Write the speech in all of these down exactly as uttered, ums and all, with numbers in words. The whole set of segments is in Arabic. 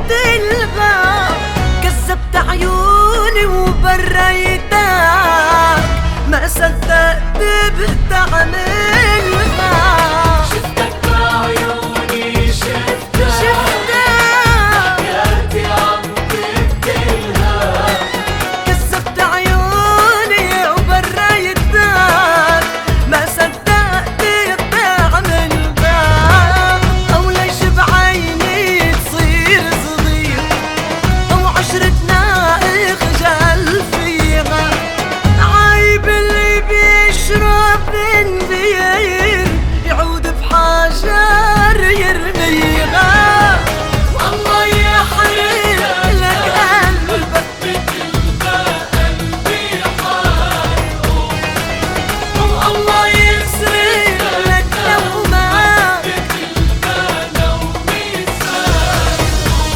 الباب، كذبت عيوني وبريتك، ما صدقت بتعملها. شفتك بعيوني شفتك شفتك حياتي عم تبدلها، كذبت عيوني وبريتك، ما صدقت بتعملها. أو ليش بعيني تصير صغير، أو عشرتنا اخجل فيها. عيب اللي بيشرب بير يعود بحجر يرميها. والله يحرق لك قلبك مثل ما قلبي حارقه، والله يسرق لك نومك مثل ما نومي سارقه.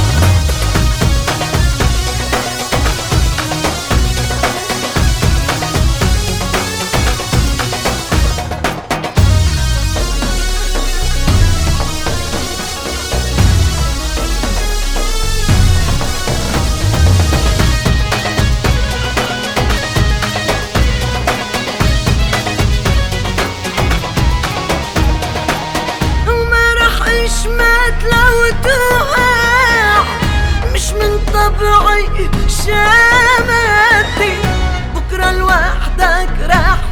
مات لو توقع، مش من طبعي شامتي، بكرة لوحدك راح